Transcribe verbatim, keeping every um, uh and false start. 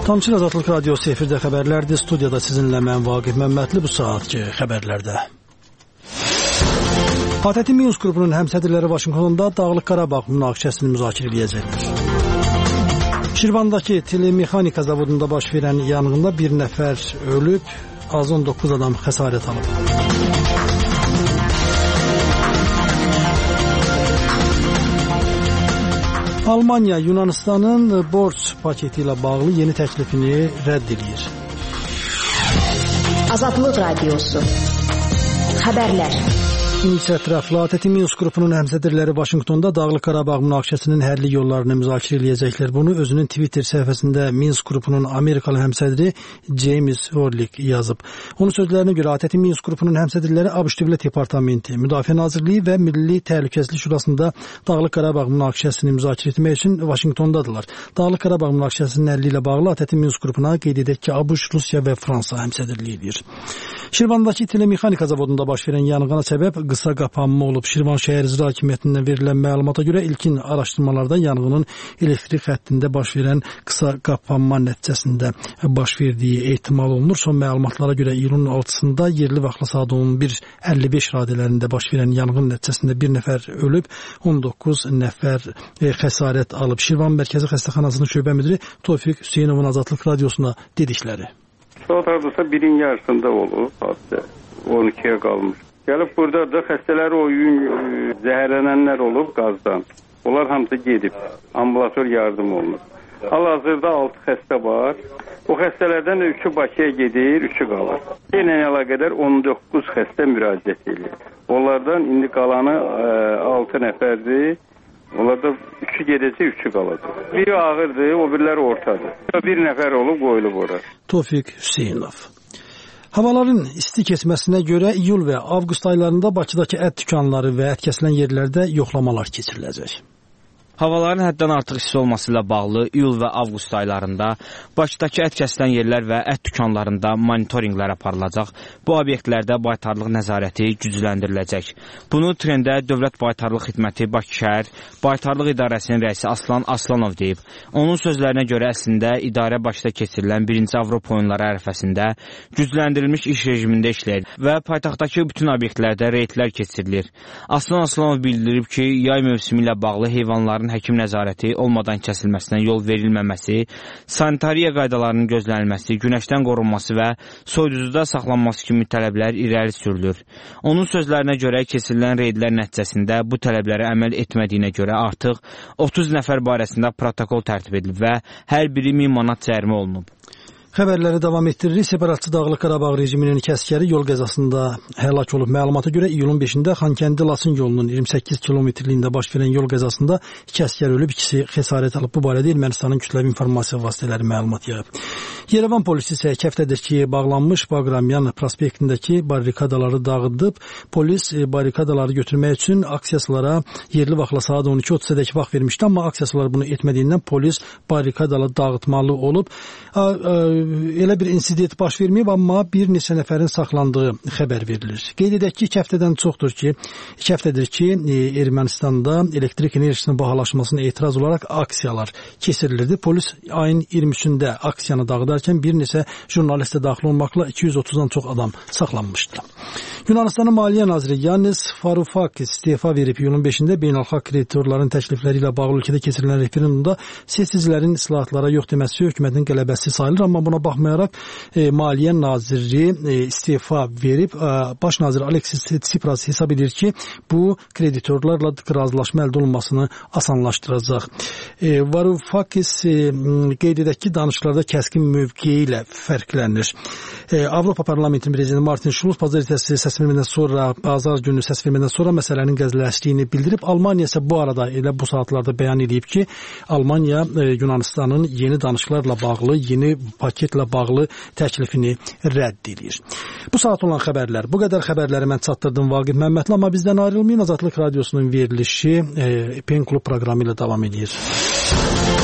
Salamçı Azadlıq Radiosu efirdə xəbərlərdir. Studiyada sizinlə mən Vaqif Məmmədli bu saatki xəbərlərdə. A T T Minsk qrupunun həmsədrləri Vaşinqtonda Dağlıq Qarabağ münaqişəsini müzakirə edəcəklər. Şirvandakı telemexanika zavodunda baş verən yanğında bir nəfər ölüb, az on doqquz adam xəsarət alıb. Almanya Yunanistanın borc paketi ilə bağlı yeni təklifini rədd edir. Azadlıq Radiosu Xəbərlər. İngilis ətraflı A T T Minsk qrupunun həmsədrləri Vaşinqtonda Dağlıq Qarabağ münaqişəsinin həlli yollarını müzakirə edəcəklər. Bunu özünün Twitter səhifəsində Minsk qrupunun Amerikalı həmsədri James Orlik yazıb. Onun sözlərinə görə A T T Minsk qrupunun həmsədrləri ABŞ Dövlət Departamenti, Müdafiə Nazirliyi və Milli Təhlükəsizlik Şurasında Dağlıq Qarabağ münaqişəsini müzakirə etmək üçün Vaşinqtondadırlar. Dağlıq Qarabağ münaqişəsinin həlli ilə bağlı A T T Minsk qrupuna qeyd edək ki, ABŞ, Rusiya və Fransa həmsədrliyi edir. Şirvandakı telemexanika zavodunda baş verən yanğına səbəb qısa qapanma olub. Şirvan şəhər icra hakimiyyətindən verilən məlumata görə ilkin araşdırmalarda yanğının elektrik xəttində baş verən qısa qapanma nəticəsində baş verdiyi ehtimal olunur. Son məlumatlara görə iyulun altısında yerli vaxtla saat on bir əlli beş radələrində baş verən yanğın nəticəsində bir nəfər ölüb, on doqquz nəfər e, xəsarət alıb. Şirvan Mərkəzi Xəstəxanasının şöbə müdiri Tofiq Hüseynovun Azadlıq Radiosuna dedikləri. Saat hardasa birin yarısında olub, hadisə on ikiyə qalmış. Gəlib burada da xəstələri o gün zəhərlənənlər olub qazdan. Onlar hamısı gedib, ambulator yardım olunur. Hal-hazırda altı xəstə var. O xəstələrdən də üçü Bakıya gedir, üçü qalır. Yenə əlaqədar on doqquz xəstə müraciət edir. Onlardan indi qalanı altı nəfərdir. Onlarda üçü gedəcək, üçü qalacaq. Biri ağırdır, o biriləri ortadır. Bir nəfər olub qoyulub ora. Tofiq Hüseynov. Havaların isti keçməsinə görə iyul və avqust aylarında Bakıdakı ət dükanları və ət kəsilən yerlərdə yoxlamalar keçiriləcək. Havaların həddən artıq isti olması ilə bağlı iyul və avqust aylarında Bakıdakı ət kəsilən yerlər və ət dükanlarında monitorinqlər aparılacaq. Bu obyektlərdə baytarlıq nəzarəti gücləndiriləcək. Bunu trendə Dövlət Baytarlıq Xidməti Bakı şəhər Baytarlıq İdarəsinin rəisi Aslan Aslanov deyib. Onun sözlərinə görə əslində idarə Bakıda keçirilən birinci Avropa oyunları ərəfəsində gücləndirilmiş iş rejimində işləyir və paytaxtdakı bütün obyektlərdə reydlər keçirilir. Aslan Aslanov bildirib ki, yay mövsümü ilə bağlı heyvanların həkim nəzarəti olmadan kəsilməsinə yol verilməməsi, sanitariya qaydalarının gözlənilməsi, günəşdən qorunması və soyuducuda saxlanması kimi tələblər irəli sürülür. Onun sözlərinə görə keçirilən reydlər nəticəsində bu tələblərə əməl etmədiyinə görə artıq otuz nəfər barəsində protokol tərtib edilib və hər biri min manat cərimə olunub. Xəbərləri davam etdiririk. Separatçı Dağlıq Qarabağ rejiminin iki əsgəri yol qəzasında həlak olub. Məlumata görə iyulun beşində Xankəndi-Laçın yolunun iyirmi səkkiz kilometrliyində baş verən yol qəzasında iki əsgər ölüb, ikisi xəsarət alıb. Bu barədə Ermənistanın kütləvi informasiya vasitələri məlumat yayıb. Yerevan polisi isə kəftədir ki, bağlanmış Baqramyan prospektindəki barrikadaları dağıdıb. Polis barrikadaları götürmək üçün aksiyasılara yerli vaxtla saat on iki otuzadək vaxt vermişdi, amma aksiyasılar bunu etmədiyindən polis barrikadaları dağıtmalı olub. A, a, Elə bir insident baş verməyib, amma bir neçə nəfərin saxlandığı xəbər verilir. Qeyd edək ki, iki həftədən çoxdur ki, iki həftədir ki, Ermənistanda elektrik enerjisinin bahalaşmasına etiraz olaraq aksiyalar keçirilirdi. Polis ayın iyirmi üçündə aksiyanı dağıdarkən bir neçə jurnalist də daxil olmaqla iki yüz otuzdan çox adam saxlanmışdı. Yunanistanın Maliyyə naziri Yannis Varoufakis istefa verib. İyulun beşində beynəlxalq kreditorların təklifləri ilə bağlı ölkədə keçirilən referendumda seçicilərin islahatlara yox deməsi hökumətin qələbəsi sayılır, amma buna baxmayaraq e, Maliyyə naziri e, istefa verib. E, baş nazir Aleksis Tsipras hesab edir ki, bu kreditorlarla razılaşma əldə olunmasını asanlaşdıracaq. E, Varoufakis e, qeyd edək ki, danışıqlarda kəskin mövqeyi ilə fərqlənir. E, Avropa Parlamentinin prezidenti Martin Schulz bazar ertəsi səs vermədən sonra, bazar günü səs vermədən sonra məsələnin qəzləşdiyini bildirib. Almaniya isə bu arada elə bu saatlarda bəyan edib ki, Almaniya e, Yunanistanın yeni danışıqlarla bağlı, yeni paketlə bağlı təklifini rədd edir. Bu saat olan xəbərlər, bu qədər xəbərləri mən çatdırdım Vaqif Məmmədli, amma bizdən ayrılmayın. Azadlıq Radiosunun verilişi e, Pen Klub proqramı ilə davam edir.